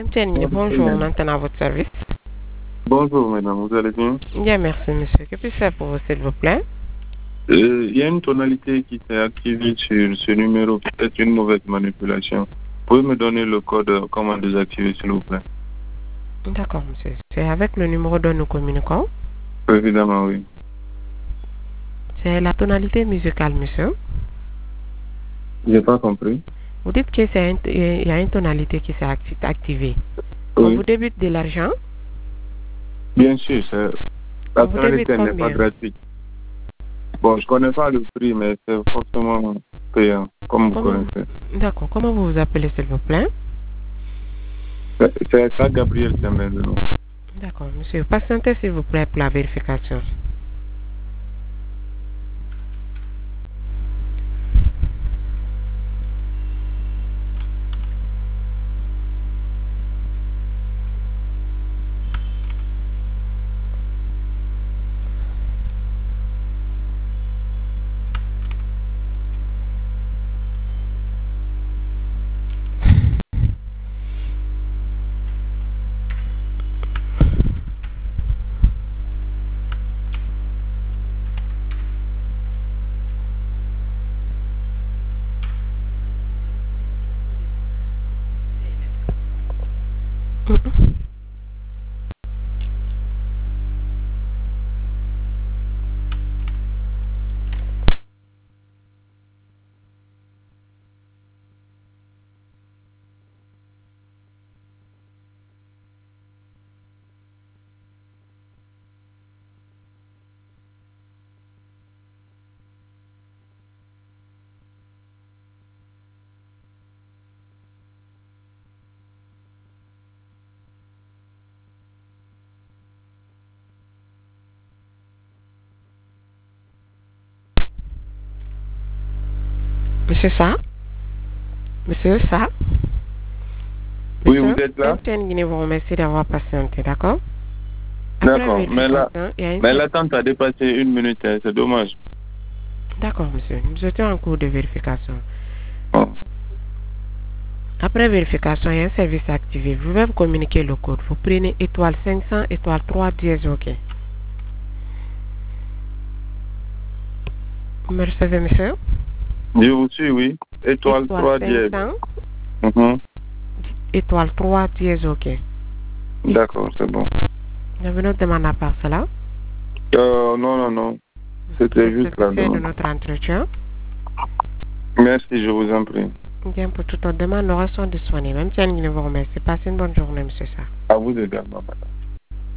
Bonjour, maintenant à votre service. Bonjour madame, vous allez bien? Bien, merci monsieur. Que puis-je faire pour vous, s'il vous plaît? Il y a une tonalité qui s'est activée sur ce numéro, peut-être une mauvaise manipulation. Pouvez me donner le code comment désactiver s'il vous plaît? D'accord, monsieur. C'est avec le numéro dont nous communiquons. Évidemment, oui. C'est la tonalité musicale, monsieur. J'ai pas compris. Vous dites que il y a une tonalité qui s'est activée. On Oui. vous débute de l'argent. Bien sûr, la On vous débute tonalité n'est pas combien? gratuite. Bon, je connais pas le prix, mais c'est forcément payant, comme vous connaissez. D'accord. Comment vous vous appelez, s'il vous plaît? C'est ça, Gabriel Semel, non? D'accord, monsieur. Patientez, s'il vous plaît, pour la vérification. Monsieur ça? Monsieur ça? Oui, vous êtes là? MTN vous remercie d'avoir patienté, d'accord? D'accord, mais Mais l'attente a dépassé 1 minute, c'est dommage. D'accord, monsieur. Nous étions en cours de vérification. Oh. Après vérification, il y a un service activé. Je vais vous communiquer le code. Vous prenez étoile 500, étoile 3, dièse, OK. Vous me recevez, monsieur? Je vous suis, oui. Étoile 3 dièse. 500, étoile 3, dièse, OK. D'accord, c'est bon. Vous avez notre demande à part cela? Non. C'était juste la de demande. notre entretien. Merci, je vous en prie. Bien, pour toute notre demande, nous restons disponibles. Même si vous remercie. Passez une bonne journée, monsieur Sarr. À vous également, madame.